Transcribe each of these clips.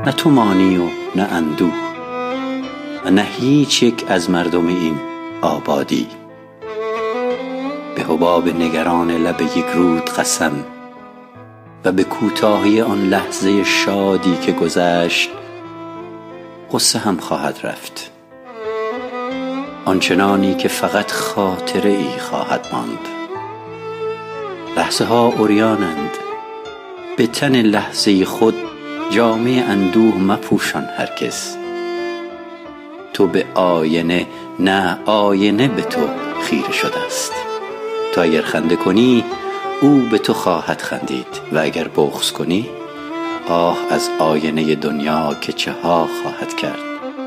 نه تو مانی و نه اندوه و نه هیچ یک از مردم این آبادی. به حباب نگران لب یک رود قسم و به کوتاهی آن لحظه شادی که گذشت غصه هم خواهد رفت، آنچنانی که فقط خاطره ای خواهد ماند. لحظه ها عریانند، به تن لحظه خود جامه اندوه مپوشان هرگز. تو به آینه، نه آینه به تو خیره شده است. تو اگر خنده کنی او به تو خواهد خندید و اگر بغض کنی آه از آینه دنیا که چه ها خواهد کرد.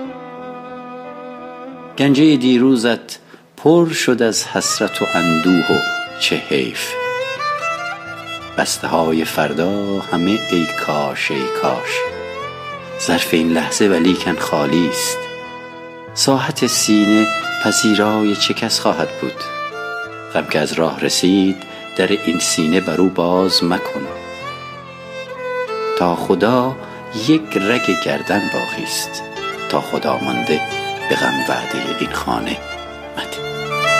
گنجه دیروزت پر شد از حسرت و اندوه و چه حیف. بسته های فردا همه ای کاش ای کاش. ظرف این لحظه ولیکن خالی است. ساحت سینه پذیرای چه کس خواهد بود؟ غم که از راه رسید در این سینه بر او باز مکن. تا خدا یک رگ گردن باقی است، تا خدا مانده به غم وعده این خانه مده.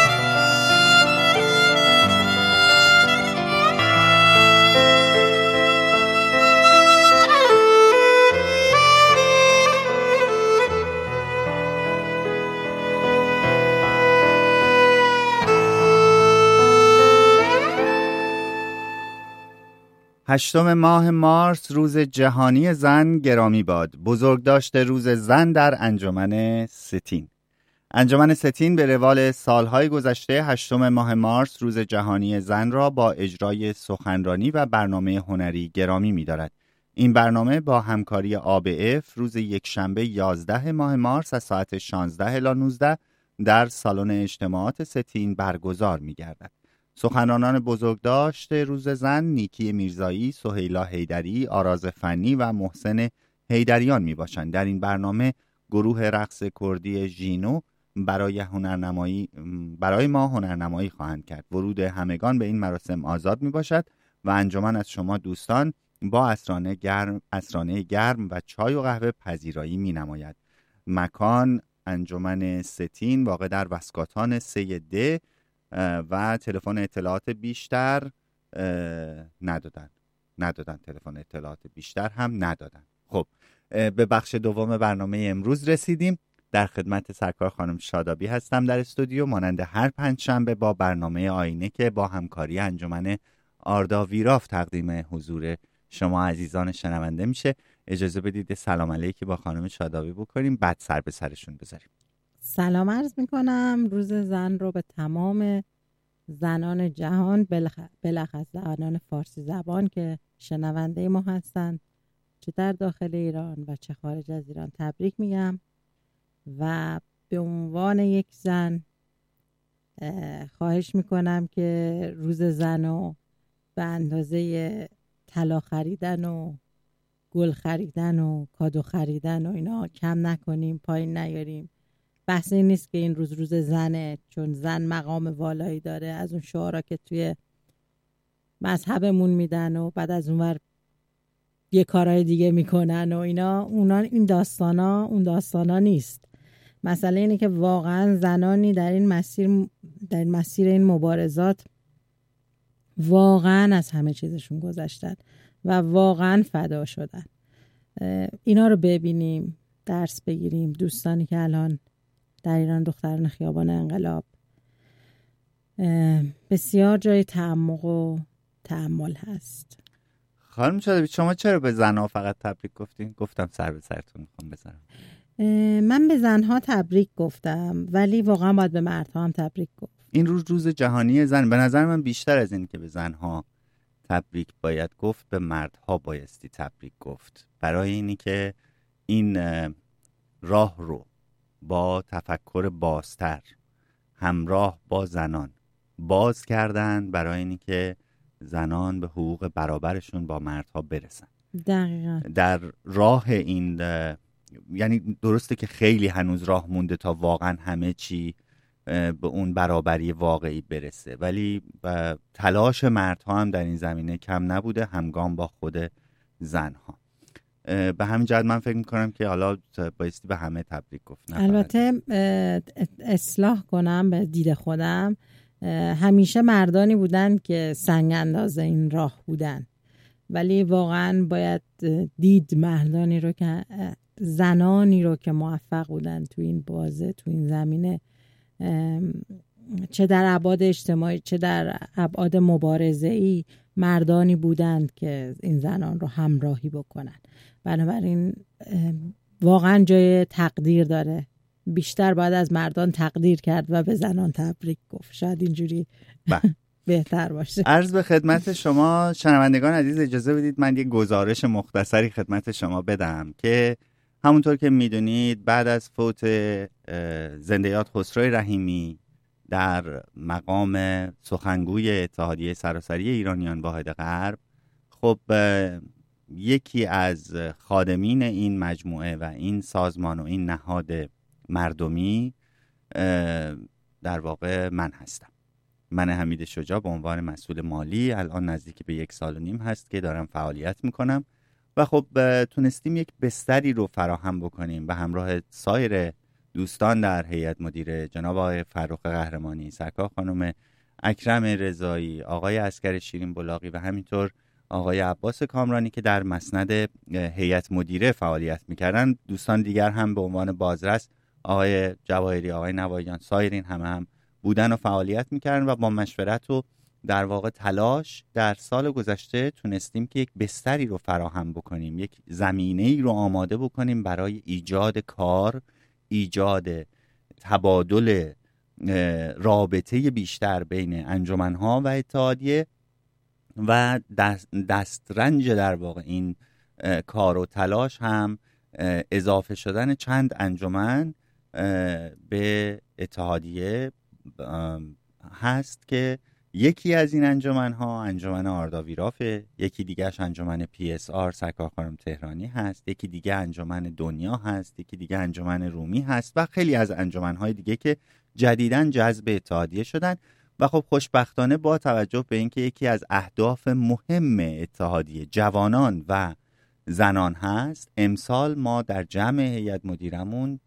هشتم ماه مارس روز جهانی زن گرامی باد. بزرگداشت روز زن در انجمن ستین. انجمن ستین به روال سالهای گذشته هشتم ماه مارس روز جهانی زن را با اجرای سخنرانی و برنامه هنری گرامی می‌دارد. این برنامه با همکاری ABF روز یکشنبه 11 ماه مارس از ساعت 16 الی 19 در سالن اجتماعات ستین برگزار می‌گردد. سخنرانان بزرگداشت روز زن نیکی میرزایی، سهیلا حیدری، آراز فنی و محسن حیدریان می باشند. در این برنامه گروه رقص کردی ژینو برای ما هنرنمایی خواهند کرد. ورود همگان به این مراسم آزاد می باشد و انجمن از شما دوستان با عصرانه گرم و چای و قهوه پذیرایی می نماید. مکان انجمن ستین واقع در وسکاتان 3D و تلفن اطلاعات بیشتر ندادن تلفن اطلاعات بیشتر هم ندادن. خب به بخش دوم برنامه امروز رسیدیم. در خدمت سرکار خانم شادابی هستم در استودیو، مانند هر پنجشنبه با برنامه آینه که با همکاری انجمن آردا ویراف تقدیم حضور شما عزیزان شنونده میشه. اجازه بدید سلام علیکی با خانم شادابی بکنیم، بعد سر به سرشون بذاریم. سلام عرض میکنم. روز زن رو به تمام زنان جهان، بلخص زنان فارسی زبان که شنونده ما هستند، چه در داخل ایران و چه خارج از ایران، تبریک میگم و به عنوان یک زن خواهش میکنم که روز زن رو به اندازه طلا خریدن و گل خریدن و کادو خریدن و اینا کم نکنیم، پایین نیاریم. بحث این نیست که این روز زنه، چون زن مقام والایی داره. از اون شعارا که توی مذهبمون میدن و بعد از اونور یه کارهای دیگه میکنن و اینا، این داستانا نیست. مسئله اینه که واقعا زنانی در این مسیر این مبارزات واقعا از همه چیزشون گذشتن و واقعا فدا شدن. اینا رو ببینیم، درس بگیریم. دوستانی که الان در ایران، دختران خیابان انقلاب، بسیار جای تعمق و تأمل هست. خانم شادابی شما چرا به زنها فقط تبریک گفتین؟ گفتم سر به سرتون میخوام بذارم. من به زنها تبریک گفتم ولی واقعا باید به مردها هم تبریک گفت. این روز جهانی زن، به نظر من بیشتر از این که به زنها تبریک باید گفت، به مردها بایستی تبریک گفت، برای اینی که این راه رو با تفکر بازتر همراه با زنان باز کردن، برای اینی که زنان به حقوق برابرشون با مردها برسن. دقیقاً در راه این، یعنی درسته که خیلی هنوز راه مونده تا واقعا همه چی به اون برابری واقعی برسه، ولی تلاش مردها هم در این زمینه کم نبوده، همگام با خود زنها. به همین جهت من فکر میکنم که حالا بایستی به همه تبریک گفت. البته اصلاح کنم به دید خودم، همیشه مردانی بودن که سنگ انداز این راه بودن، ولی واقعا باید دید مردانی رو که زنانی رو که موفق بودن تو این بازه، تو این زمینه، چه در ابعاد اجتماعی چه در ابعاد مبارزه‌ای، مردانی بودند که این زنان رو همراهی بکنن. بنابراین واقعا جای تقدیر داره. بیشتر باید از مردان تقدیر کرد و به زنان تبریک گفت. شاید اینجوری بهتر باشه. عرض به خدمت شما شنوندگان عزیز اجازه بدید من یک گزارش مختصری خدمت شما بدم که همونطور که میدونید بعد از فوت زنده یاد خسرو رحیمی در مقام سخنگوی اتحادیه سراسری ایرانیان واحد غرب، خب یکی از خادمین این مجموعه و این سازمان و این نهاد مردمی در واقع من هستم. من حمید شجاع به عنوان مسئول مالی الان نزدیک به 1.5 سال هست که دارم فعالیت میکنم و خب تونستیم یک بستری رو فراهم بکنیم و همراه سایر دوستان در هیئت مدیره، جناب آقای فرخ قهرمانی، سرکار خانم اکرم رضایی، آقای عسکر شیرین بلاغی و همینطور آقای عباس کامرانی که در مسند هیئت مدیره فعالیت میکردن. دوستان دیگر هم به عنوان بازرس آقای جواهری، آقای نواییان، سایرین هم بودن و فعالیت میکردن و با مشورت و در واقع تلاش در سال گذشته تونستیم که یک بستری رو فراهم بکنیم، یک زمینه‌ای رو آماده بکنیم برای ایجاد کار، ایجاد تبادل رابطه بیشتر بین انجمن‌ها و اتحادیه و دسترنج در واقع این کار و تلاش هم اضافه شدن چند انجمن به اتحادیه هست که یکی از این انجمن‌ها انجمن آرداویرافه، یکی دیگه‌اش انجمن PSR سرکار خانم تهرانی هست، یکی دیگه انجمن دنیا هست، یکی دیگه انجمن رومی هست و خیلی از انجمن‌های دیگه که جدیداً جذب اتحادیه شدن. و خب خوشبختانه با توجه به اینکه یکی از اهداف مهم اتحادیه جوانان و زنان هست، امسال ما در جمع هیئت مدیرمون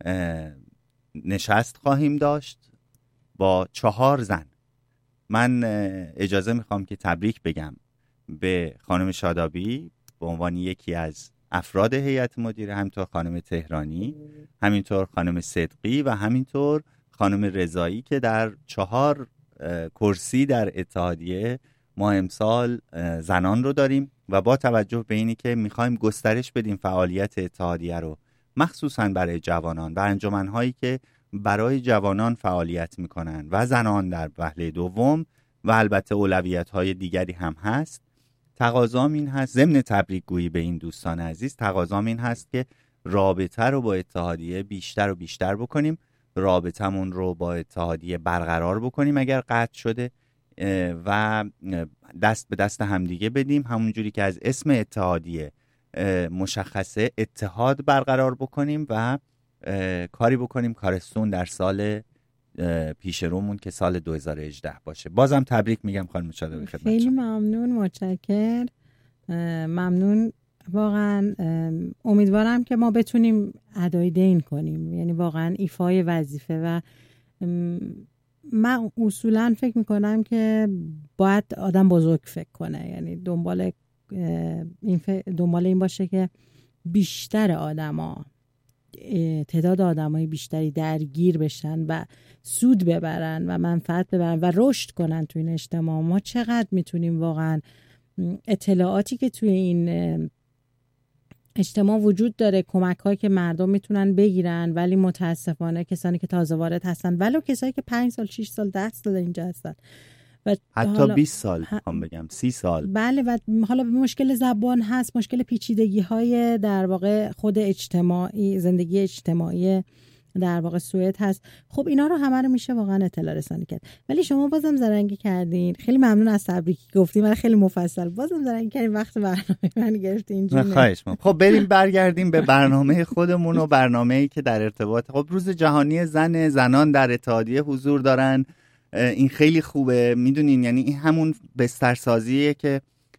نشست خواهیم داشت با 4 زن. من اجازه میخوام که تبریک بگم به خانم شادابی به عنوان یکی از افراد هیئت مدیره، همینطور خانم تهرانی، همینطور خانم صدقی و همینطور خانم رضایی که در 4 کرسی در اتحادیه ما امسال زنان رو داریم و با توجه به اینی که میخوایم گسترش بدیم فعالیت اتحادیه رو مخصوصا برای جوانان و انجمن‌هایی که برای جوانان فعالیت میکنن و زنان در وهله دوم و البته اولویت‌های دیگری هم هست، تقاضام این هست ضمن تبریک گویی به این دوستان عزیز، تقاضام این هست که رابطه رو با اتحادیه بیشتر و بیشتر بکنیم، رابطمون رو با اتحادیه برقرار بکنیم اگر قطع شده و دست به دست همدیگه بدیم، همونجوری که از اسم اتحادیه مشخصه اتحاد برقرار بکنیم و کاری بکنیم کارستون در سال پیش رومون که سال 2018 باشه. بازم تبریک میگم خانم شادابی خدمت شما. خیلی ممنون، متشکرم، ممنون واقعا. امیدوارم که ما بتونیم ادای دین کنیم، یعنی واقعا ایفای وظیفه. و من اصولا فکر میکنم که باید آدم بزرگ فکر کنه، یعنی دنبال این باشه که بیشتر آدما، تعداد آدمای بیشتری درگیر بشن و سود ببرن و منفعت ببرن و رشد کنن تو این اجتماع. ما چقدر میتونیم واقعا اطلاعاتی که توی این اجتماع وجود داره، کمک هایی که مردم میتونن بگیرن، ولی متاسفانه کسانی که تازه وارد هستن، ولو کسایی که 5 سال 6 سال 10 سال اینجا هستن و حتی 20 سال میخوام بگم 30 سال، بله، و حالا مشکل زبان هست، مشکل پیچیدگی های در واقع خود اجتماعی، زندگی اجتماعی در واقع سوئد هست. خب اینا رو همه رو میشه واقعا اطلاع رسانی کرد، ولی شما بازم زرنگی کردین. خیلی ممنون از تبریکی گفتین، ولی خیلی مفصل بازم زرنگی کردین، وقت برنامه من گرفتین اینجوری. خواهش می‌کنم. خب بریم برگردیم به برنامه خودمون و برنامه‌ای که در ارتباط خب روز جهانی زنان در اتحادیه حضور دارن. این خیلی خوبه، میدونین، یعنی این همون بسترسازیه که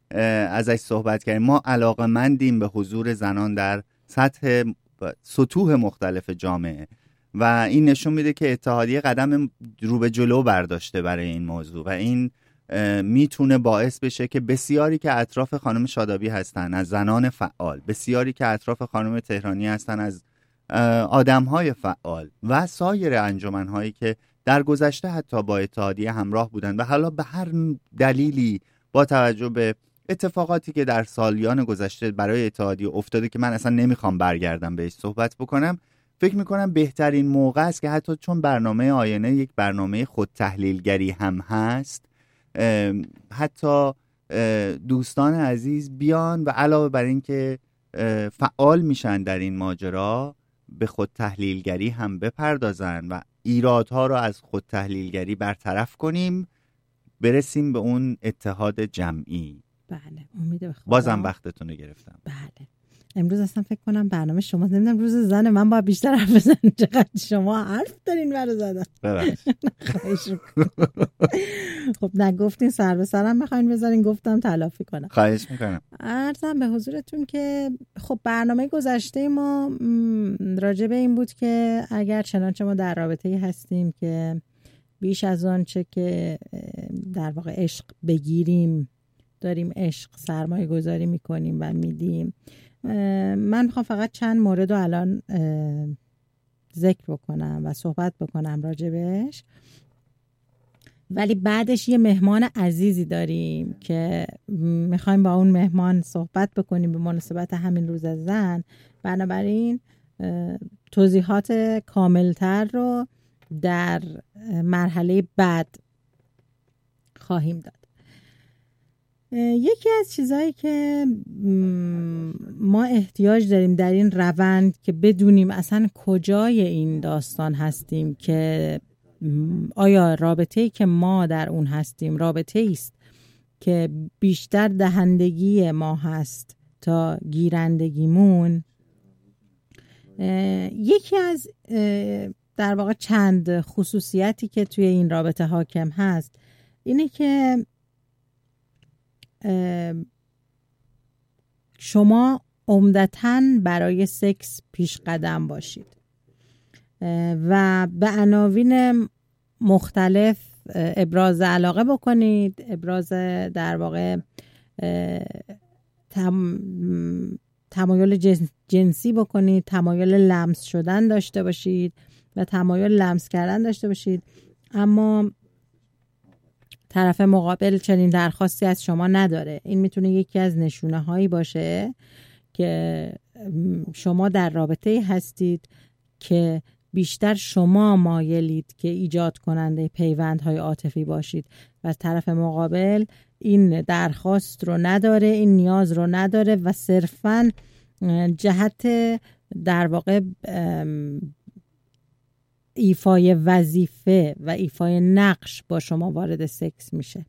ازش صحبت کردیم. ما علاقه‌مندیم به حضور زنان در سطوح مختلف جامعه و این نشون میده که اتحادیه قدم رو به جلو برداشته برای این موضوع و این میتونه باعث بشه که بسیاری که اطراف خانم شادابی هستن از زنان فعال، بسیاری که اطراف خانم تهرانی هستن از آدمهای فعال و سایر انجمنهایی که در گذشته حتی با اتحادیه همراه بودن و حالا به هر دلیلی با توجه به اتفاقاتی که در سالیان گذشته برای اتحادیه افتاده که من اصلا نمیخوام برگردم بهش صحبت بکنم، فکر میکنم بهترین موقع است که حتی چون برنامه آینه یک برنامه خود تحلیلگری هم هست، حتی دوستان عزیز بیان و علاوه بر این که فعال میشن در این ماجرا به خود تحلیلگری هم بپردازن و ایرادها رو از خود تحلیلگری برطرف کنیم، برسیم به اون اتحاد جمعی. بله، امید به خدا. بازم وقتتون رو گرفتم. بله، امروز اصلا فکر کنم برنامه شما نمیدونم روز زن من باید بیشتر حرف بزنم، چقدر شما حرف دارین برای زدن. خواهش میکنم. خب نگفتین سر به سرم میخواین بذارین، گفتم تلافی کنم. خواهش میکنم. عرضم به حضورتون که خب برنامه گذشته ما راجع به این بود که اگر چنانچه ما در رابطه‌ای هستیم که بیش از آن چه که در واقع عشق بگیریم داریم عشق سرمایه گذاری میکنیم و میدیم. من میخوام فقط چند مورد رو الان ذکر بکنم و صحبت بکنم راجبش، ولی بعدش یه مهمان عزیزی داریم که میخوایم با اون مهمان صحبت بکنیم به مناسبت همین روز زن. بنابراین توضیحات کاملتر رو در مرحله بعد خواهیم داد. یکی از چیزهایی که ما احتیاج داریم در این روند که بدونیم اصلا کجای این داستان هستیم، که آیا رابطه‌ای که ما در اون هستیم رابطه‌ای است که بیشتر دهندگی ما هست تا گیرندگیمون. یکی از در واقع چند خصوصیتی که توی این رابطه حاکم هست اینه که شما عمدتاً برای سکس پیش قدم باشید و به عناوین مختلف ابراز علاقه بکنید، ابراز در واقع تمایل جنسی بکنید، تمایل لمس شدن داشته باشید و تمایل لمس کردن داشته باشید، اما طرف مقابل چنین درخواستی از شما نداره. این میتونه یکی از نشونه هایی باشه که شما در رابطه هستید که بیشتر شما مایلید که ایجاد کننده پیوندهای عاطفی باشید و طرف مقابل این درخواست رو نداره، این نیاز رو نداره و صرفاً جهت در واقع ایفای وظیفه و ایفای نقش با شما وارد سکس میشه.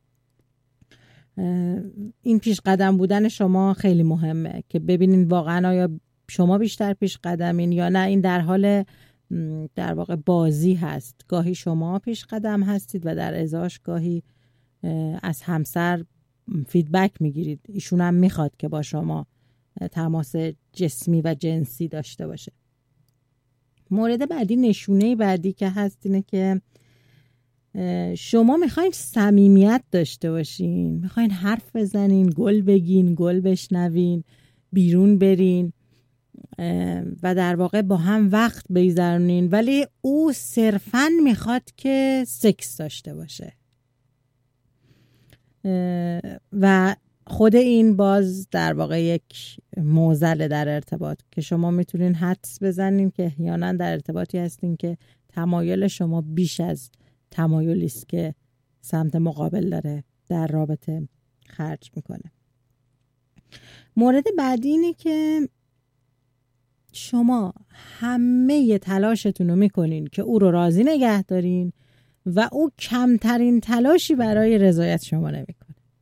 این پیش قدم بودن شما خیلی مهمه که ببینید واقعا آیا شما بیشتر پیش قدمین یا نه این در حال در واقع بازی هست. گاهی شما پیش قدم هستید و در ازاش گاهی از همسر فیدبک میگیرید، ایشون هم میخواد که با شما تماس جسمی و جنسی داشته باشه. مورد بعدی، نشونه بعدی که هست اینه که شما میخواین صمیمیت داشته باشین، میخواین حرف بزنین، گل بگین، گل بشنوین، بیرون برین و در واقع با هم وقت بگذرونین، ولی او صرفاً میخواد که سکس داشته باشه و خود این باز در واقع یک معضل در ارتباط که شما میتونین حدس بزنین که احیانا در ارتباطی هستین که تمایل شما بیش از تمایلی است که سمت مقابل داره در رابطه خرج میکنه. مورد بعدی اینه که شما همه تلاشتون رو میکنین که او رو راضی نگه دارین و او کمترین تلاشی برای رضایت شما نمیکنه.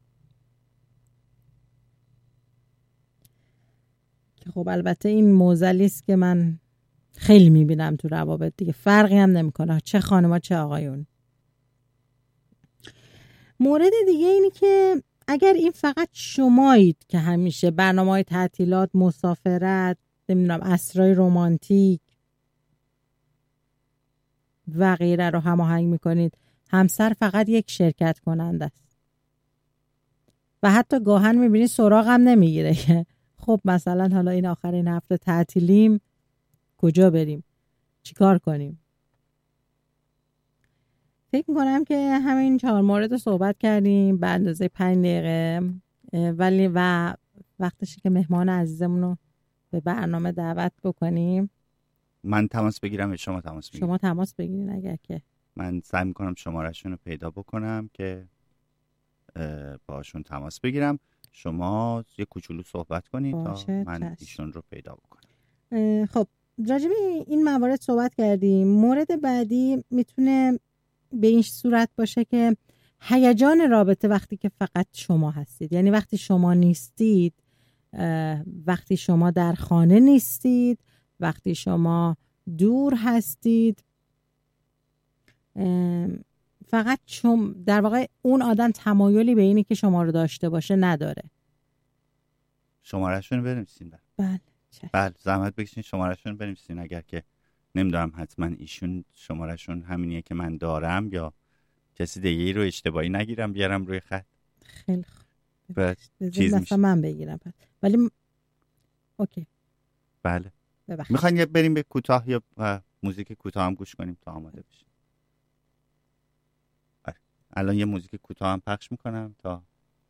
خب البته این معضلی است که من خیلی میبینم تو روابط دیگه، فرقی هم نمیکنه چه خانما چه آقایون. مورد دیگه اینی که اگر این فقط شمایید که همیشه برنامه‌های تعطیلات، مسافرت، نمیدونم عصرهای رمانتیک و غیره رو هماهنگ میکنید، همسر فقط یک شرکت کننده است و حتی گاهن میبینید سراغم نمیگیره که خب مثلا حالا این آخرین هفته تعطیلیم، کجا بریم، چیکار کنیم. فکر میکنم که همین 4 مورد رو صحبت کردیم به اندازه 5 دقیقه، ولی و وقتشه که مهمان عزیزمون رو به برنامه دعوت بکنیم. من تماس بگیرم یا شما تماس بگیرید؟ شما تماس بگیرین. اگر که من سعی میکنم شمارهشون رو پیدا بکنم که باشون تماس بگیرم. شما یه کوچولو صحبت کنید تا من ایشون رو پیدا بکنم. خب راجع به این موارد صحبت کردیم. مورد بعدی میتونه به این صورت باشه که هیجان رابطه وقتی که فقط شما هستید، یعنی وقتی شما نیستید، وقتی شما در خانه نیستید، وقتی شما دور هستید، فقط در واقع اون آدم تمایلی به اینی که شما رو داشته باشه نداره. شماره‌شون رو بنویسین. بله زحمت بکشین شماره‌شون رو بنویسین. اگر که نمیدونم حتما ایشون شماره‌شون همینیه که من دارم یا کسی دیگه ای رو اشتباهی نگیرم بیارم روی خط. خیلی خوب. چیز میشه من بگیرم ولی اوکی. بله. میخواین بریم به کوتاه یا موزیک کوتاه هم گوش کنیم تا آماده بشیم؟ الان یه موزیک کوتاه هم پخش میکنم تا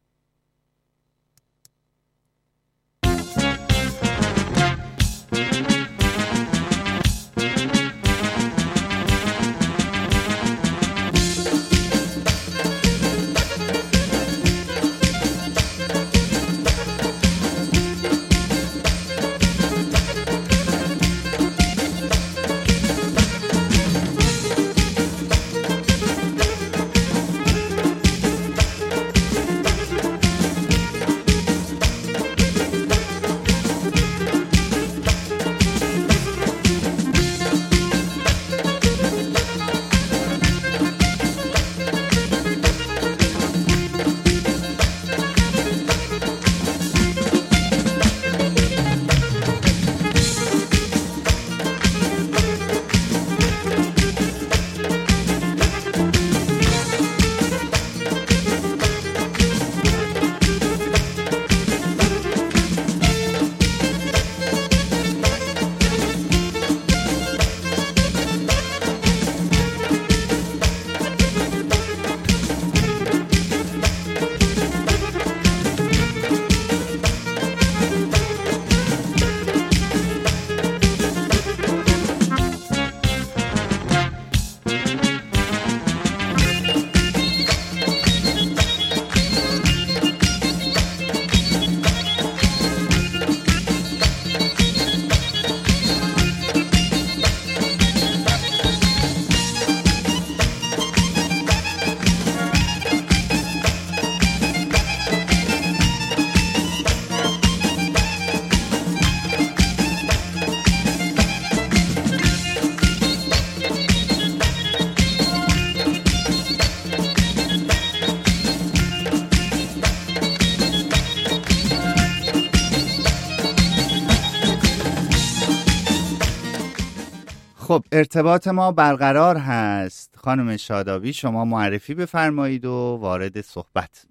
خب ارتباط ما برقرار هست. خانم شادابی شما معرفی بفرمایید و وارد صحبت.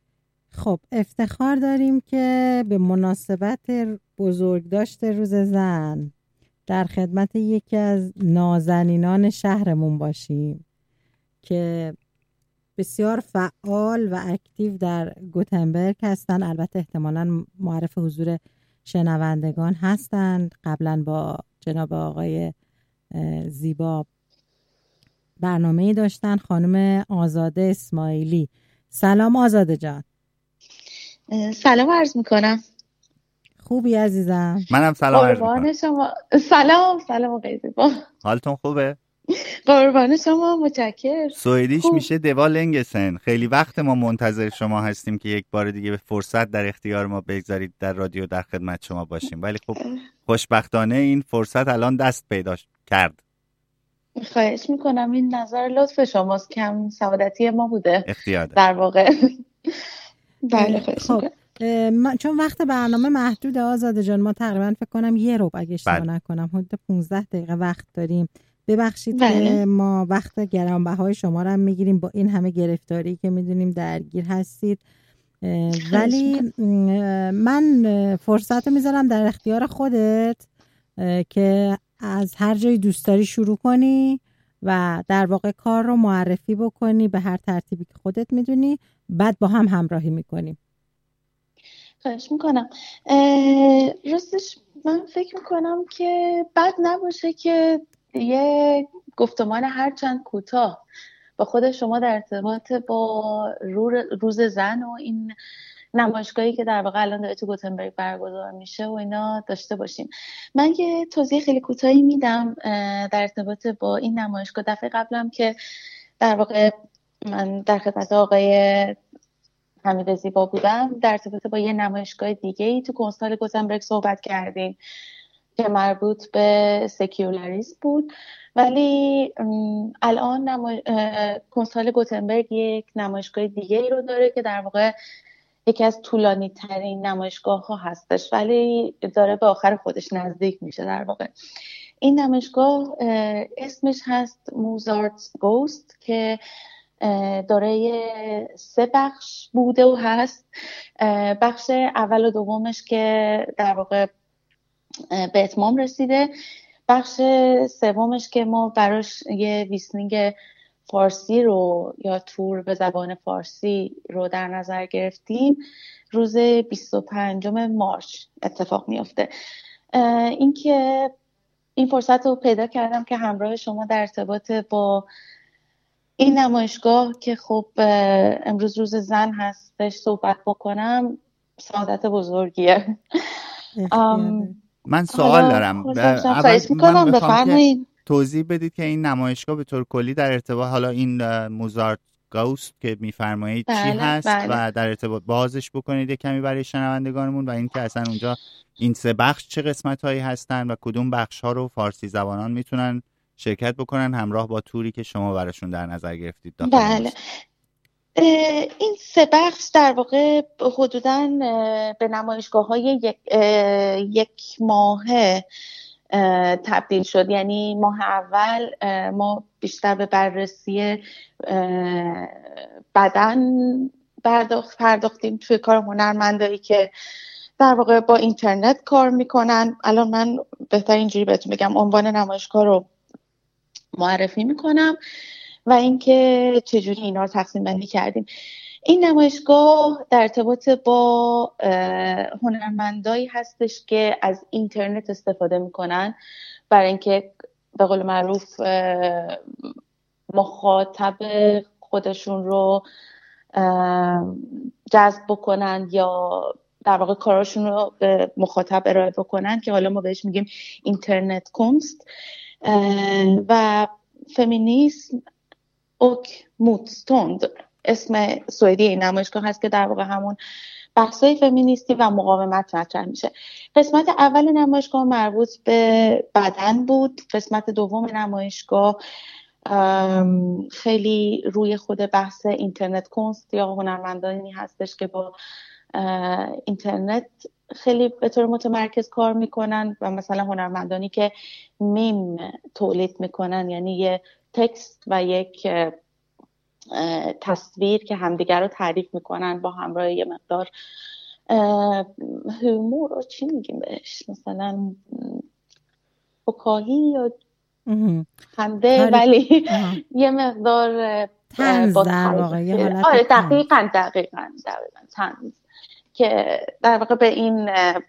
خب افتخار داریم که به مناسبت بزرگداشت روز زن در خدمت یکی از نازنینان شهرمون باشیم که بسیار فعال و اکتیو در گوتنبرگ هستن. البته احتمالاً معرف حضور شنوندگان هستند. قبلا با جناب آقای زیبا برنامه‌ای داشتن. خانم آزاده اسماعیلی. سلام آزاده جان. سلام عرض میکنم. خوبی عزیزم؟ منم سلام عرض میکنم. شما. سلام آقای زیبا. حالتون خوبه؟ قربان شما، متشکرم. سوئدیش میشه دوا لنگسن. خیلی وقت ما منتظر شما هستیم که یک بار دیگه به فرصت در اختیار ما بگذارید در رادیو در خدمت شما باشیم، ولی خب خوشبختانه این فرصت الان دست پیدا کرد. خواهش میکنم. این نظر لطف شماست، کم سعادتی ما بوده اختیار در واقع. بله خواهش خب چون وقت برنامه محدود آزاده جان، ما تقریبا فکر کنم یه ربع اگه اشتباه نکنم حدود 15 دقیقه وقت داریم. ببخشید که ما وقت گرانبهای شما رو هم میگیریم با این همه گرفتاری که میدونیم درگیر هستید، ولی من فرصت رو میذارم در اختیار خودت که از هر جایی دوست داری شروع کنی و در واقع کار رو معرفی بکنی به هر ترتیبی که خودت میدونی، بعد با هم همراهی میکنیم. خواهش میکنم. راستش من فکر میکنم که بد نباشه که یه گفتمان هرچند کوتاه با خود شما در ارتباط با روز زن و این نمایشگاهی که در واقع الان داره تو گوتنبرگ برگزار میشه و اینا داشته باشیم. من یه توضیح خیلی کوتاهی میدم در ارتباط با این نمایشگاه. دفعه قبلم که در واقع من در خدمت آقای حمید زیبا بودم، در ارتباط با یه نمایشگاه دیگه‌ای تو کنسال گوتنبرگ صحبت کردیم که مربوط به سکیولاریسم بود، ولی الان کنسال گوتنبرگ یک نمایشگاه دیگه‌ای رو داره که در واقع یکی از طولانی ترین نمایشگاه ها هستش، ولی داره به آخر خودش نزدیک میشه. در واقع این نمایشگاه اسمش هست موزارت گوست که داره 3 بخش بوده و هست. بخش اول و دومش که در واقع به اتمام رسیده، بخش سومش که ما براش یه ویسنینگ فارسی رو یا تور به زبان فارسی رو در نظر گرفتیم، روز 25 مارس اتفاق میفته. اینکه این فرصت رو پیدا کردم که همراه شما در ارتباط با این نمایشگاه که خب امروز روز زن هستش صحبت بکنم سعادت بزرگیه. من سوال دارم. من بفرمایید توضیح بدید که این نمایشگاه به طور کلی در ارتباط، حالا این موزارت گوست که میفرمایید چی هست و در ارتباط بازش بکنید یک کمی برای شنوندگانمون، و اینکه اصلا اونجا این 3 بخش چه قسمت‌هایی هستن و کدوم بخش‌ها رو فارسی زبانان میتونن شرکت بکنن همراه با توری که شما براشون در نظر گرفتید. بله این 3 بخش در واقع حدوداً به نمایشگاه‌های یک ماهه تبدیل شد. یعنی ماه اول ما بیشتر به بررسی بدن پرداختیم توی کار هنرمندایی که در واقع با اینترنت کار میکنن. الان من بهتر اینجوری بهتون بگم عنوان نمایشگاه رو معرفی میکنم و اینکه چجوری اینا رو تقسیم بندی کردیم. این نمایشگاه در ارتباط با هنرمندایی هستش که از اینترنت استفاده میکنن برای اینکه به قول معروف مخاطب خودشون رو جذب بکنن یا در واقع کاراشون رو به مخاطب ارائه بکنن، که حالا ما بهش میگیم اینترنت کنست. و فمینیسم اوک موتستوند اسم سوئدی این نمایشگاه هست که در واقع همون بحث‌های فمینیستی و مقاومت مطرح میشه. قسمت اول نمایشگاه مربوط به بدن بود. قسمت دوم نمایشگاه خیلی روی خود بحث اینترنت کنست یا هنرمندانی هستش که با اینترنت خیلی به طور متمرکز کار میکنن و مثلا هنرمندانی که میم تولید میکنن، یعنی یه تکست و یک تصویر که همدیگر رو تعریف میکنن با همراه یه مقدار هومور رو چی میگیم بهش، مثلا فکاهی یا خنده، ولی یه مقدار طنز در واقع یه حالت آره دقیقاً طنز که در واقع به این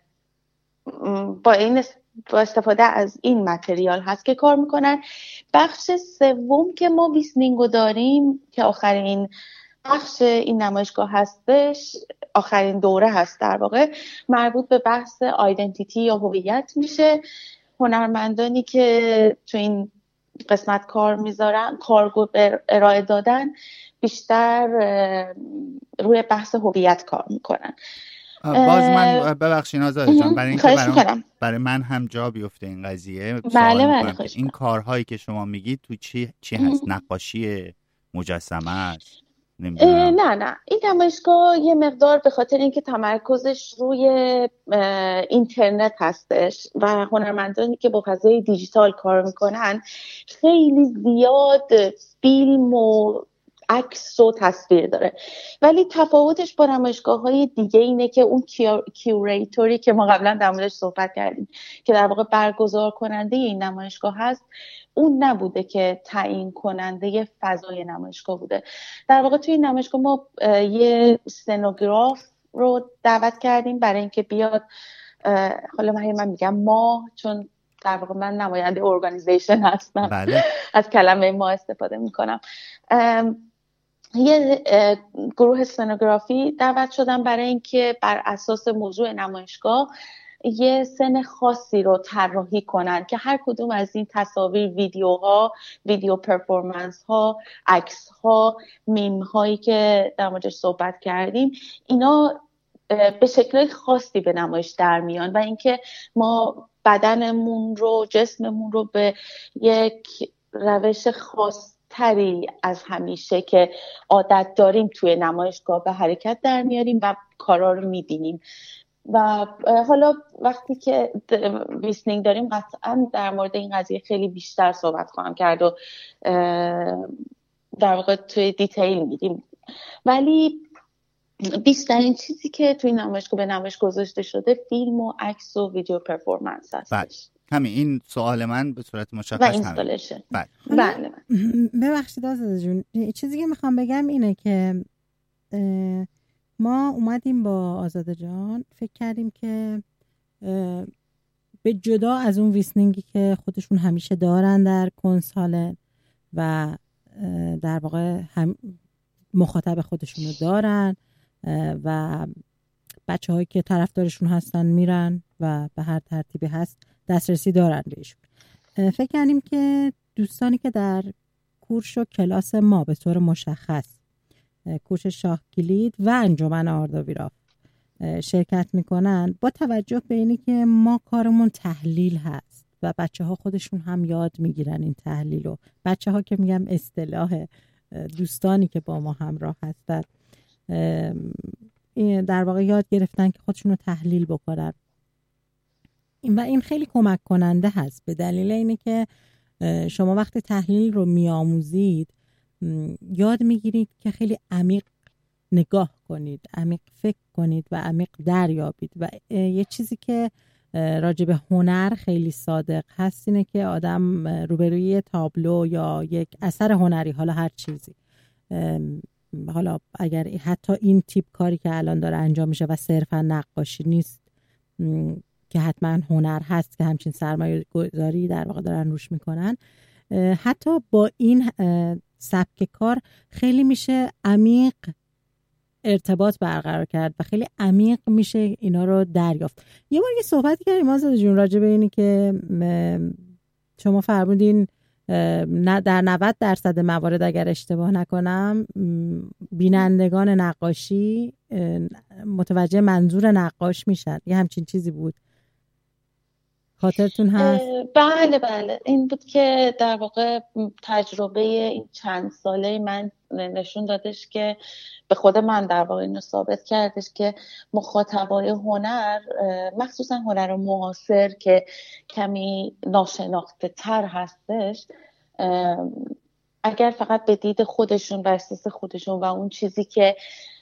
با استفاده از این متریال هست که کار میکنن. بخش سوم که ما ویسنینگو داریم که آخرین بخش این نمایشگاه هستش، آخرین دوره هست، در واقع مربوط به بحث آیدنتیتی یا هویت میشه. هنرمندانی که تو این قسمت کار میذارن، کارگو ارائه دادن، بیشتر روی بحث هویت کار میکنن. باز من ببخشید آزاده جان، برای اینکه برای من هم جا بیفته این قضیه، بله این کارهایی که شما میگید تو چی هست؟ نقاشی، مجسمه است؟ نه این نمایشگاه یه مقدار به خاطر اینکه تمرکزش روی اینترنت هستش و هنرمندانی که با فضای دیجیتال کار میکنن خیلی زیاد فیلم و عکس و تصویر داره، ولی تفاوتش با نمایشگاه‌های دیگه اینه که اون کیوریتوری که ما قبلا در موردش صحبت کردیم که در واقع برگزار کننده این نمایشگاه هست، اون نبوده که تعیین کننده فضای نمایشگاه بوده. در واقع توی این نمایشگاه ما یه سنوگراف رو دعوت کردیم برای اینکه بیاد، حالا من میگم ما، چون در واقع من نماینده ارگانیزیشن هستم. بله. از کلمه ما استفاده میکنم. یه گروه سنوگرافی دعوت شدن برای اینکه بر اساس موضوع نمایشگاه یه سن خاصی رو طراحی کنن که هر کدوم از این تصاویر، ویدیوها، ویدیو پرفورمنس ها، عکس ها، میم هایی که در موردش صحبت کردیم، اینا به شکل خاصی به نمایش در میان و اینکه ما بدنمون رو، جسممون رو به یک روش خاص تری از همیشه که عادت داریم توی نمایشگاه به حرکت در میاریم و کارا رو میبینیم. و حالا وقتی که لیسنینگ داریم قطعا در مورد این قضیه خیلی بیشتر صحبت خواهم کرد و در واقع توی دیتیل میدیم، ولی بیشترین چیزی که توی نمایشگاه به نمایش گذاشته شده فیلم و عکس و ویدیو پرفورمنس هستش. همین این سوال من به صورت مشخص و اینستالیشن. بله. ببخشید آزاده جون، چیزی که میخوام بگم اینه که ما اومدیم با آزاده جان فکر کردیم که به جدا از اون ویسنینگی که خودشون همیشه دارن در کنسال و در واقع هم مخاطب خودشونو دارن و بچه هایی که طرفدارشون هستن میرن و به هر ترتیبی هست دسترسی دارن بهشون، فکر کردیم که دوستانی که در کورس و کلاس ما به طور مشخص کورس شاه کلید و انجمن آردویراف شرکت میکنن، با توجه به اینی که ما کارمون تحلیل هست و بچه ها خودشون هم یاد میگیرن این تحلیل رو، بچه ها که میگم اصطلاح دوستانی که با ما همراه هستن در واقع یاد گرفتن که خودشون رو تحلیل بکنن و این خیلی کمک کننده هست، به دلیل اینه که شما وقتی تحلیل رو میآموزید یاد میگیرید که خیلی عمیق نگاه کنید، عمیق فکر کنید و عمیق دریابید. و یه چیزی که راجع به هنر خیلی صادق هست اینه که آدم روبروی تابلو یا یک اثر هنری، حالا هر چیزی، حالا اگر حتی این تیپ کاری که الان داره انجام میشه و صرفا نقاشی نیست که حتما هنر هست که همچین سرمایه گذاری در واقع دارن روش میکنن، حتی با این سبک کار خیلی میشه عمیق ارتباط برقرار کرد و خیلی عمیق میشه اینا رو دریافت. یه بار یه صحبتی کردیم آزاده جون راجع به اینی که شما فرمودین در 90% موارد اگر اشتباه نکنم بینندگان نقاشی متوجه منظور نقاش میشن، یه همچین چیزی بود، خاطرتون هست؟ بله این بود که در واقع تجربه این چند ساله من نشون دادش که به خود من در واقع اینو ثابت کردش که مخاطبای هنر، مخصوصا هنر معاصر که کمی ناشناخته تر هستش، اگر فقط به دید خودشون و احساس خودشون و اون چیزی که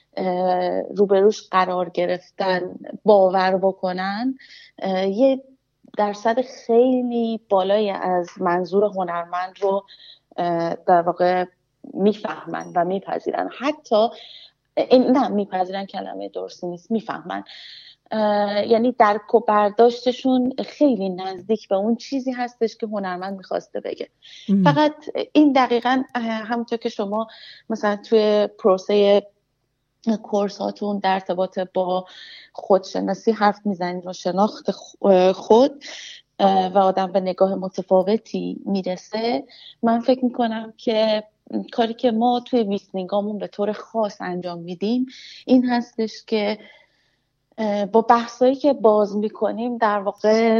روبروش قرار گرفتن باور بکنن، یه درصد خیلی بالایی از منظور هنرمند رو در واقع میفهمن و میپذیرن. حتی نه میپذیرن کلمه درستی نیست، میفهمن، یعنی درک و برداشتشون خیلی نزدیک به اون چیزی هستش که هنرمند میخواسته بگه. فقط این دقیقاً همونطور که شما مثلا توی پروسه کورس هاتون در ارتباط با خودشناسی حرف میزنید و شناخت خود و آدم به نگاه متفاوتی میرسه، من فکر میکنم که کاری که ما توی ویسنینگامون به طور خاص انجام میدیم این هستش که با بحثایی که باز میکنیم در واقع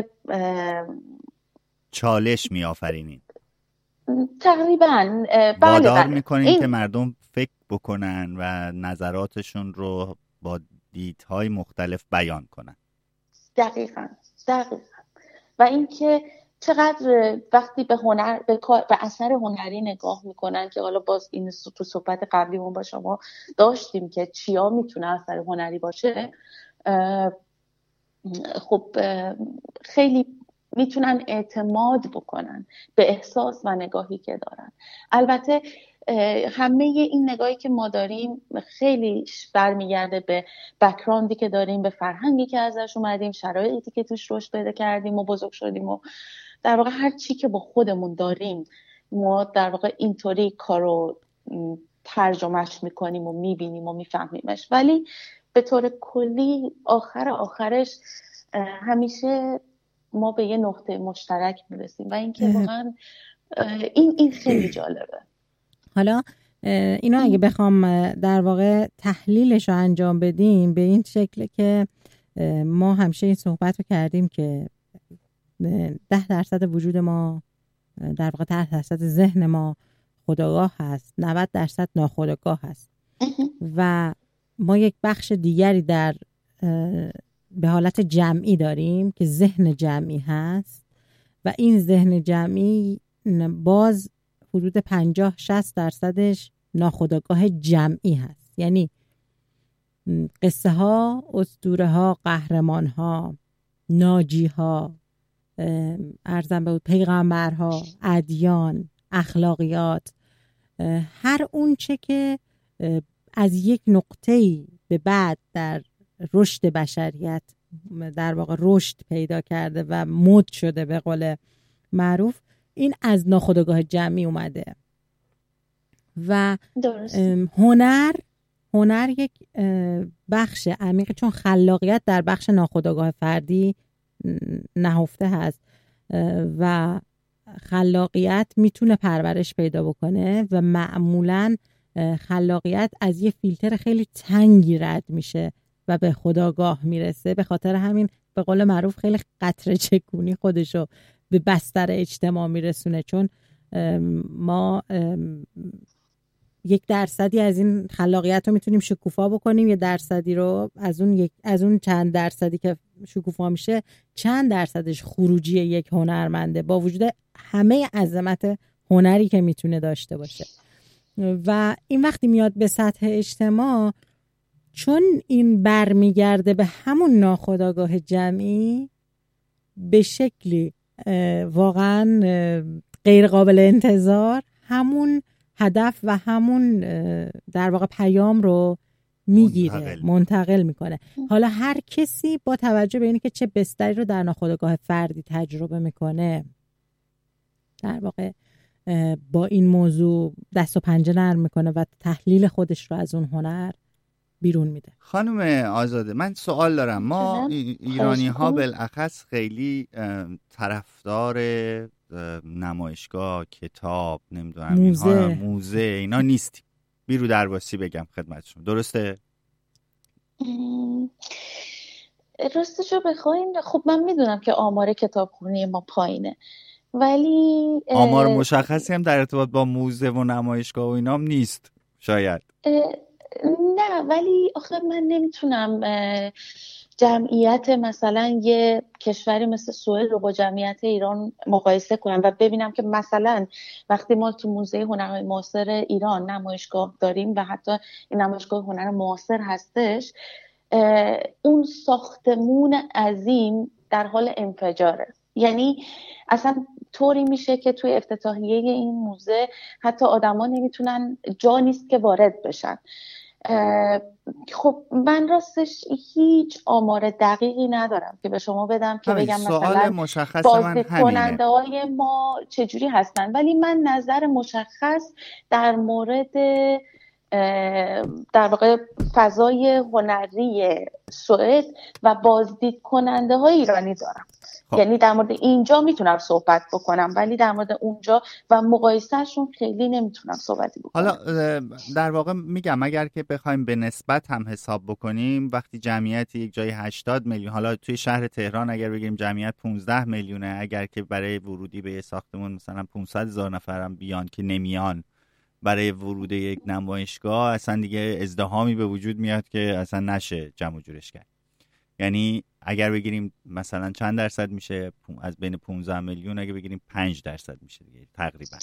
چالش میآفرینید، تقریبا وادار میکنید که مردم فکر بکنن و نظراتشون رو با دیدهای مختلف بیان کنن. دقیقاً. و اینکه چقدر وقتی به هنر به اثر هنری نگاه میکنن، که حالا باز این تو صحبت قبلیمون با شما داشتیم که چیا میتونه اثر هنری باشه، خب خیلی میتونن اعتماد بکنن به احساس و نگاهی که دارن. البته همه این نگاهی که ما داریم خیلی برمیگرده به بک‌گراندی که داریم، به فرهنگی که ازش اومدیم، شرایطی که توش رشد پیدا کردیم و بزرگ شدیم و در واقع هر چی که با خودمون داریم ما در واقع اینطوری کارو ترجمهش میکنیم و میبینیم و میفهمیمش. ولی به طور کلی آخرش همیشه ما به یه نقطه مشترک میرسیم و اینکه واقعا این خیلی جالبه. حالا اینو اگه بخوام در واقع تحلیلش رو انجام بدیم به این شکل که ما همیشه این صحبت رو کردیم که 10% وجود ما در واقع 10% ذهن ما خودآگاه هست، 90% ناخودآگاه هست و ما یک بخش دیگری در به حالت جمعی داریم که ذهن جمعی هست و این ذهن جمعی باز حدود 50-60% ناخودآگاه جمعی هست. یعنی قصه ها، اسطوره ها، قهرمان ها، ناجی ها، ارزم به پیغمبرها، ادیان، اخلاقیات، هر اون چه که از یک نقطه‌ای به بعد در رشد بشریت در واقع رشد پیدا کرده و مد شده به قول معروف، این از ناخودآگاه جمعی اومده و هنر یک بخش عمیق، چون خلاقیت در بخش ناخودآگاه فردی نهفته هست و خلاقیت میتونه پرورش پیدا بکنه و معمولاً خلاقیت از یه فیلتر خیلی تنگی رد میشه و به خودآگاه میرسه. به خاطر همین به قول معروف خیلی قطره چکونی خودشو به بستر اجتماع میرسونه، چون ما 1% از این خلاقیت رو میتونیم شکوفا بکنیم، 1% رو از اون چند درصدی که شکوفا میشه چند درصدش خروجی یک هنرمنده با وجود همه عظمت هنری که میتونه داشته باشه. و این وقتی میاد به سطح اجتماع، چون این برمیگرده به همون ناخودآگاه جمعی به شکلی واقعا غیر قابل انتظار همون هدف و همون در واقع پیام رو میگیره، منتقل میکنه. حالا هر کسی با توجه به اینه که چه بستری رو در ناخودآگاه فردی تجربه میکنه در واقع با این موضوع دست و پنجه نرم میکنه و تحلیل خودش رو از اون هنر بیرون میده. خانم آزاده، من سوال دارم. ما ایرانی ها بالاخص خیلی طرفدار نمایشگاه، کتاب، نمیدونم موزه اینا نیستیم. بیرو درواسی بگم خدمتشون، درسته؟ راستشو بخواین خب من میدونم که آمار کتابخونی ما پایینه، ولی آمار مشخصی هم در ارتباط با موزه و نمایشگاه و اینام نیست شاید. نه، ولی آخه من نمیتونم جمعیت مثلا یه کشوری مثل سوئد رو با جمعیت ایران مقایسه کنم و ببینم که مثلا وقتی ما تو موزه هنر معاصر ایران نمایشگاه داریم و حتی این نمایشگاه هنر معاصر هستش، اون ساختمون عظیم در حال انفجاره. یعنی اصلا طوری میشه که توی افتتاحیه این موزه حتی آدما نمیتونن، جا نیست که وارد بشن. خب من راستش هیچ آمار دقیقی ندارم که به شما بدم که بگم مثلا بازدیدکننده های ما چجوری هستن، ولی من نظر مشخص در مورد در واقع فضای هنری سوئد و بازدید کننده های ایرانی دارم. یعنی در مورد اینجا میتونم صحبت بکنم ولی در مورد اونجا و مقایسهشون خیلی نمیتونم صحبتی بکنم. حالا در واقع میگم اگر که بخوایم به نسبت هم حساب بکنیم، وقتی جمعیت یک جای 80 میلیون، حالا توی شهر تهران اگر بگیم جمعیت 15 میلیونه، اگر که برای ورودی به یه ساختمون مثلا 500,000 نفرم بیان که نمیان برای ورود یک نمایشگاه اصلا دیگه ازدحامی به وجود میاد که اصلا نشه جمع و جورش کرد. یعنی اگر بگیریم مثلا چند درصد میشه از بین 15 میلیون، اگه بگیریم 5% میشه دیگه تقریبا.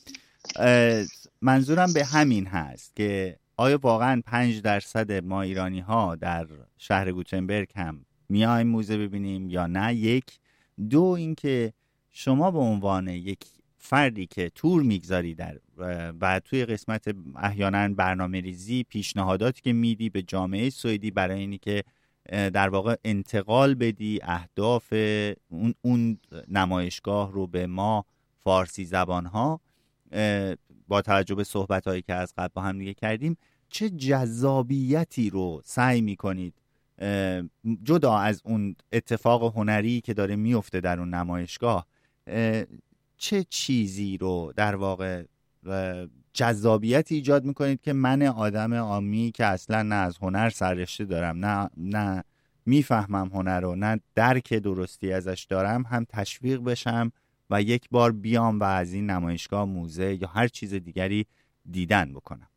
منظورم به همین هست که آیا واقعا 5% ما ایرانی ها در شهر گوتنبرگ هم میایم موزه ببینیم یا نه؟ یک. دو اینکه شما به عنوان یک فردی که تور میگذاری و توی قسمت احیانا برنامه ریزی پیشنهاداتی که میدی به جامعه سوئدی برای اینی که در واقع انتقال بدی اهداف اون نمایشگاه رو به ما فارسی زبان ها، با توجه به صحبت هایی که از قبل با هم دیگه کردیم، چه جذابیتی رو سعی میکنید جدا از اون اتفاق هنری که داره میفته در اون نمایشگاه، چه چیزی رو در واقع جذابیتی ایجاد میکنید که من آدم عامی که اصلا نه از هنر سررشته دارم، نه میفهمم هنر رو، نه درک درستی ازش دارم، هم تشویق بشم و یک بار بیام و از این نمایشگاه، موزه یا هر چیز دیگری دیدن بکنم؟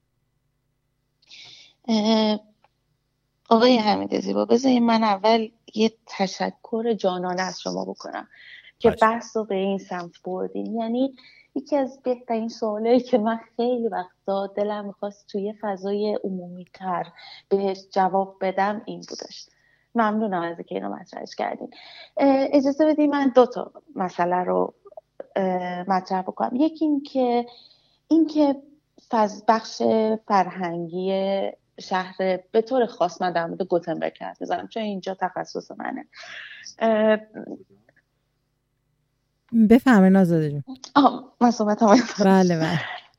آقای حمید زیبا، بذارید من اول یه تشکر جانانه از شما بکنم که بحث رو به این سمت بردین. یعنی یکی از بهترین سوالایی که من خیلی وقتا دلم میخواست توی فضای عمومی تر بهش جواب بدم این بودش. ممنونم از اینکه اینو مطرحش کردین. اجازه بدید من 2 مسئله رو مطرح بکنم. یکی این که بخش فرهنگی شهر به طور خاص، من در مورد گوتنبرگ حرف میزنم چون اینجا تخصص منه. بفرمایید آزاده جون. من صحبتم. بله.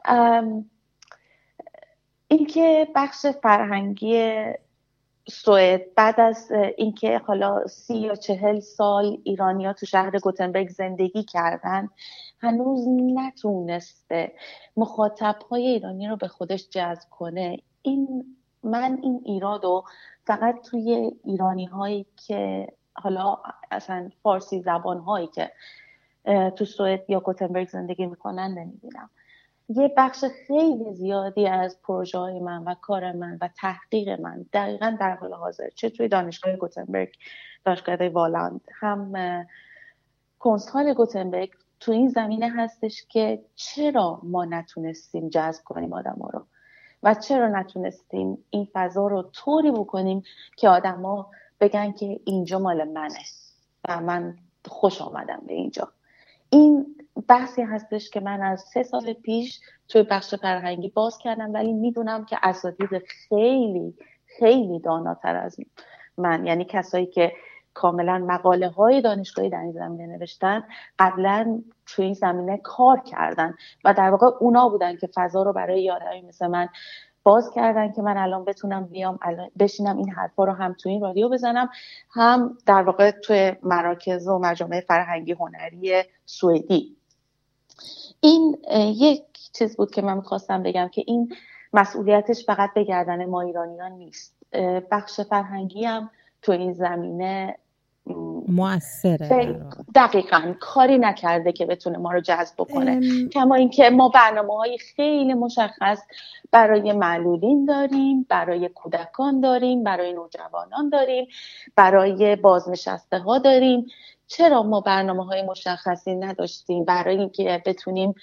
این که بخش فرهنگی سوئد بعد از اینکه حالا 30 یا 40 سال ایرانی‌ها تو شهر گوتنبرگ زندگی کردن، هنوز نتونسته مخاطب‌های ایرانی رو به خودش جذب کنه. من این ایرادو فقط توی ایرانی‌هایی که حالا اصلا فارسی زبان‌هایی که تو سوئد یا گوتنبرگ زندگی میکنن نمیبینم. یه بخش خیلی زیادی از پروژه‌های من و کار من و تحقیق من دقیقاً در حال حاضر، چه توی دانشگاه گوتنبرگ، دانشگاه والاند، هم کنس‌هال گوتنبرگ، تو این زمینه هستش که چرا ما نتونستیم جذب کنیم آدم‌ها رو و چرا نتونستیم این فضا رو طوری بکنیم که آدم‌ها بگن که اینجا مال منه و من خوش آمدم به اینجا. این بحثی هستش که من از 3 سال پیش توی بخش فرهنگی باز کردم، ولی میدونم که اساتید خیلی خیلی داناتر از من، یعنی کسایی که کاملا مقاله های دانشگاهی در این زمینه نوشتن، قبلا توی این زمینه کار کردن و در واقع اونا بودن که فضا رو برای آدمی مثل من باز کردن که من الان بتونم بیام بشینم این حرفا رو هم توی این رادیو بزنم، هم در واقع توی مراکز و مجامع فرهنگی هنری سوئدی. این یک چیز بود که من می‌خواستم بگم که این مسئولیتش فقط به گردن ما ایرانیان نیست. بخش فرهنگی هم تو این زمینه مؤثره، دقیقاً کاری نکرده که بتونه ما رو جذب بکنه. کما اینکه ما برنامه‌های خیلی مشخص برای معلولین داریم، برای کودکان داریم، برای نوجوانان داریم، برای بازنشسته ها داریم. چرا ما برنامه‌های مشخصی نداشتیم برای اینکه بتونیم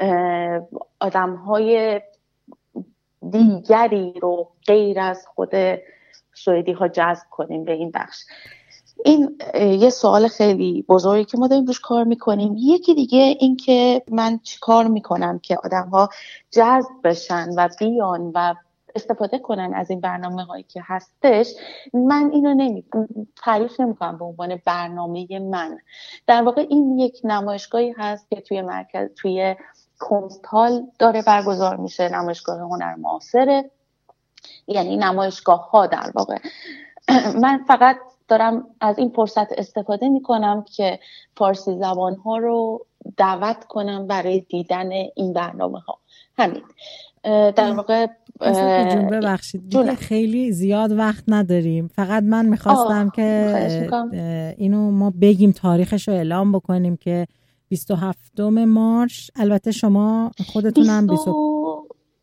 آدم‌های دیگری رو غیر از خود سوئدی ها جذب کنیم به این بخش؟ این یه سوال خیلی بزرگی که ما داریم روش کار میکنیم. یکی دیگه این که من چی کار میکنم که آدم ها جذب بشن و بیان و استفاده کنن از این برنامه هایی که هستش. من اینو تعریف نمیکنم به عنوان برنامه من. در واقع این یک نمایشگاهی هست که توی مرکز، توی کنس‌هال داره برگزار میشه، نمایشگاه هنر معاصره، یعنی نمایشگاه ها در واقع. من فقط دارم از این فرصت استفاده میکنم که فارسی زبان ها رو دعوت کنم برای دیدن این برنامه ها. همین. در واقع ببخشید دیگه خیلی زیاد وقت نداریم. فقط من میخواستم که اینو ما بگیم، تاریخش رو اعلام بکنیم که 27 مارس، البته شما خودتونم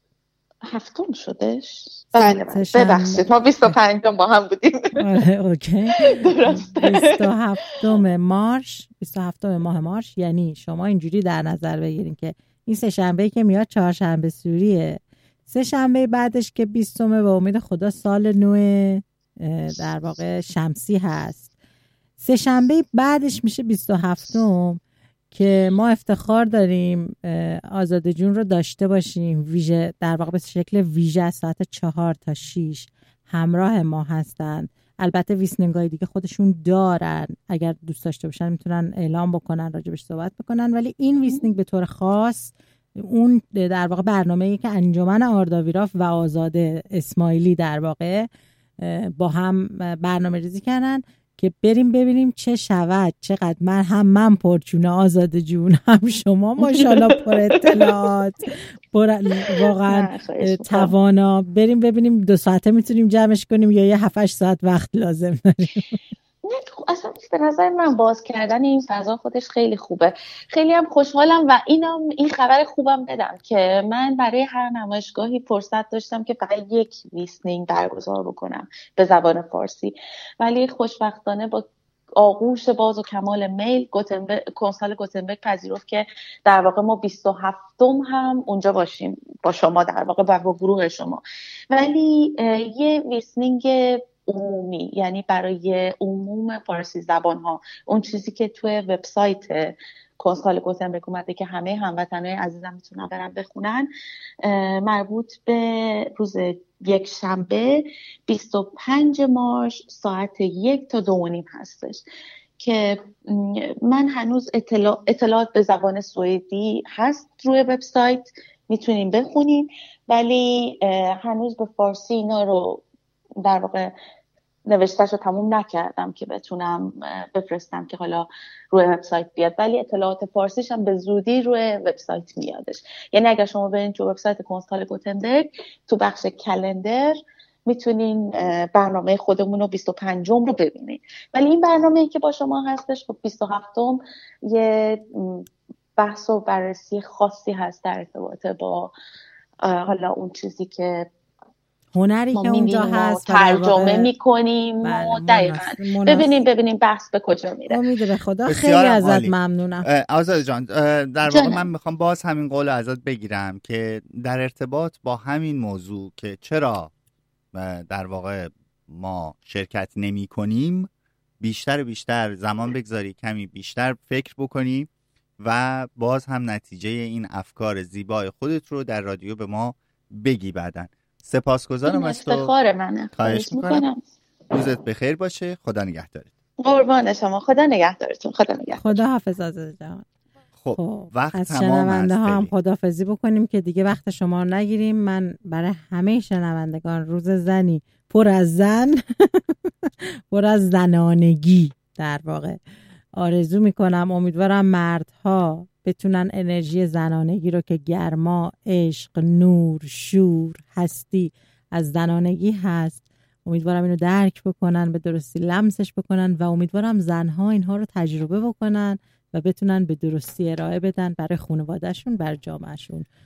هفتم شدش. بله ببخشید ما 25 با هم بودیم. آره اوکی. درسته. 27 ماه مارس، یعنی شما اینجوری در نظر بگیرین که این سه شنبه که میاد چهارشنبه سوریه، سه شنبه بعدش که 20 به امید خدا سال نو در واقع شمسی هست، سه شنبه بعدش میشه 27 که ما افتخار داریم آزاده جون رو داشته باشیم. ویژه در واقع به شکل ویژه از ساعت 4 تا 6 همراه ما هستن. البته ویسنینگای دیگه خودشون دارن، اگر دوست داشته باشن میتونن اعلام بکنن، راجبش صحبت بکنن، ولی این ویسنینگ به طور خاص اون در واقع برنامه‌ای که انجمن آرداویراف و آزاده اسماعیلی در واقع با هم برنامه ریزی کردن که بریم ببینیم چه شود. چقدر من پرچونه آزاده جون، هم شما ماشاءالله پر اطلاعات، واقعا توانا. بریم ببینیم 2 ساعته میتونیم جمعش کنیم یا یه 7-8 ساعت وقت لازم داریم. اصلا به نظر من باز کردن این فضا خودش خیلی خوبه. خیلی هم خوشحالم و این خبر خوبم بدم که من برای هر نمایشگاهی فرصت داشتم که فقط یک لیسنینگ برگزار بکنم به زبان فارسی، ولی خوشبختانه با آغوش باز و کمال میل کنسال گوتنبرگ پذیرفت که در واقع ما 27 هم اونجا باشیم با شما در واقع با گروه شما، ولی یه لیسنینگ عمومی، یعنی برای عموم فارسی زبان ها، اون چیزی که توی وبسایت کنسال گوتنبرگ اومده که همه هموطنای عزیزم میتونن برن بخونن، مربوط به روز یک شنبه 25 مارس ساعت 1 تا 2:30 هستش که من هنوز اطلاعات به زبان سوئدی هست روی وبسایت، میتونین بخونین، ولی هنوز به فارسی اینا رو در واقع نوشتهش رو تموم نکردم که بتونم بفرستم که حالا روی وبسایت بیاد، ولی اطلاعات فارسیش هم به زودی روی وبسایت میادش. یعنی اگر شما برین تو وبسایت کنسال گوتنبرگ تو بخش کلندر میتونین برنامه خودمون رو 25 رو ببینین، ولی این برنامه‌ای که با شما هستش خب 27 یه بحث و بررسی خاصی هست در ارتباط با حالا اون چیزی که هنری که اونجا هست ترجمه میکنیم و دقیقاً ببینیم بحث به کجا میره. امید به خدا. خیلی ازت ممنونم آزاده جان. در واقع من میخوام باز همین قول ازت بگیرم که در ارتباط با همین موضوع که چرا در واقع ما شرکت نمی کنیم، بیشتر زمان بگذاری، کمی بیشتر فکر بکنی و باز هم نتیجه این افکار زیبای خودت رو در رادیو به ما بگی بعدن. سپاسگزارم از تو. افتخار منه. خواهش میکنم. روزت بخیر باشه. خدا نگهدارت. قربان شما. خدا نگهدارتون. خدا حافظ آزاده جان. خب وقت از تمام است. شنونده ها هم خداحافظی بکنیم که دیگه وقت شما رو نگیریم. من برای همه شنوندگان روز زنی پر از زن پر از زنانگی در واقع آرزو میکنم. امیدوارم مردها بتونن انرژی زنانگی رو که گرما، عشق، نور، شور، هستی از زنانگی هست، امیدوارم اینو درک بکنن، به درستی لمسش بکنن و امیدوارم زنها اینها رو تجربه بکنن و بتونن به درستی ارائه بدن برای خانوادهشون، برای جامعهشون.